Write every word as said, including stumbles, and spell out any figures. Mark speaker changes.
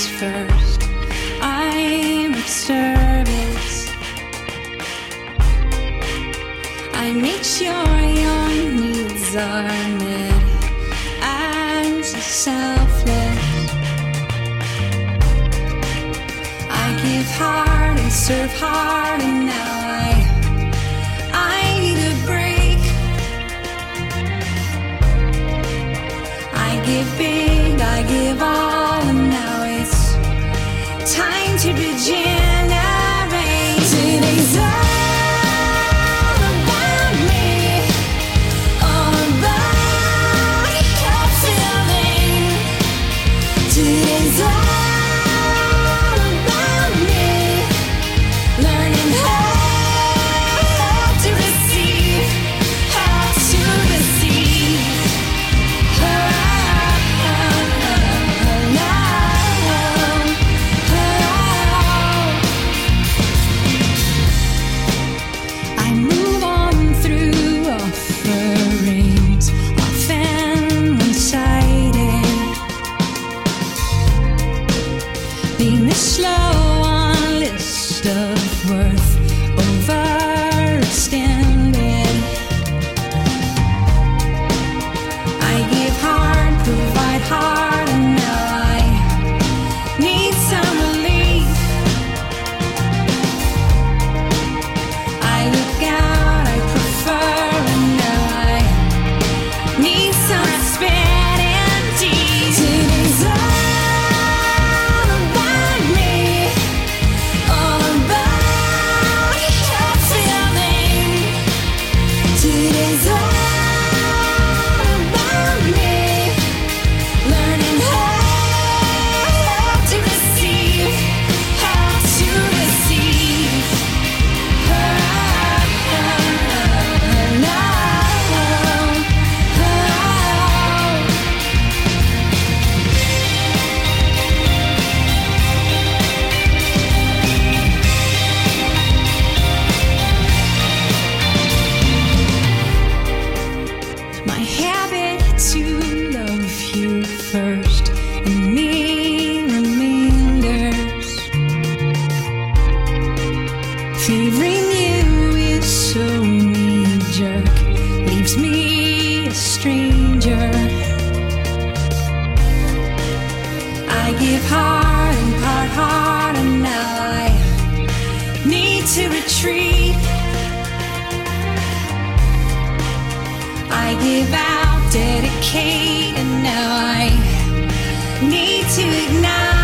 Speaker 1: comes first. I'm of service. I make sure your needs are met as a selfless. I give hard and serve hard, and now I I need a break. I give big, I give all, and now it's time to regenerate. Today's all about me, all about your feeling. Today's all about me, learning how to receive, how to receive. I move on through offerings, often one-sided, being the slow on list of worth, overextended. I give hard, provide hard, and now I need some relief. I look out, I prefer, and now I need some respect indeed. Today's all about me, all about your feeling. Today's all about me, learning how to receive, how to receive. My habit to love you first, and me reminders. Favoring you is so knee-jerk, leaves me a stranger. I give hard and part hard, and now I need to retreat. I give out, dedicate, and now I need to ignite.